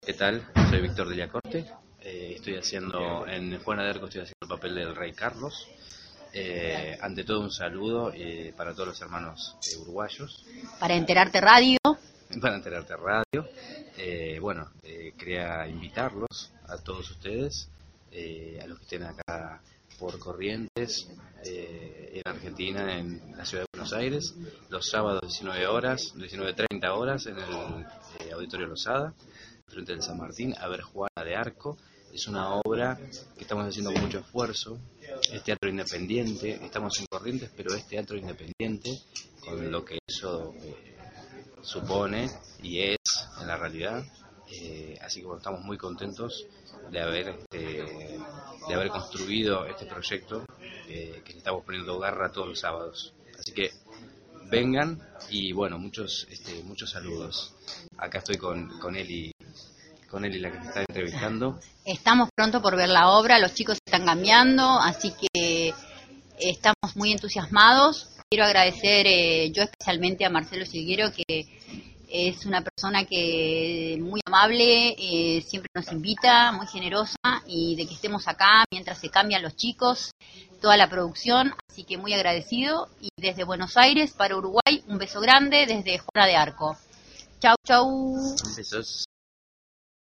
¿Qué tal? Soy Víctor de Yacorte. Estoy haciendo, en Juana de Arco estoy haciendo el papel del Rey Carlos. Ante todo un saludo para todos los hermanos uruguayos. Para Enterarte Radio. Para Enterarte Radio. Quería invitarlos a todos ustedes, a los que estén acá por Corrientes, en Argentina, en la ciudad de Buenos Aires, los sábados 19 horas, 19:30 horas, en el Auditorio Losada, frente del San Martín, a ver Juana de Arco. Es una obra que estamos haciendo con mucho esfuerzo. Es teatro independiente, estamos en Corrientes, pero es teatro independiente, con lo que eso supone y es en la realidad. Así que estamos muy contentos de haber construido este proyecto, que le estamos poniendo garra todos los sábados. Así que vengan y muchos saludos. Acá estoy con Eli, la que me está entrevistando. Estamos pronto por ver la obra, los chicos están cambiando, así que estamos muy entusiasmados. Quiero agradecer yo especialmente a Marcelo Silguero, que es una persona que muy amable, siempre nos invita, muy generosa, y de que estemos acá mientras se cambian los chicos, toda la producción, así que muy agradecido. Y desde Buenos Aires para Uruguay, un beso grande desde Juana de Arco. Chau, chau. Besos.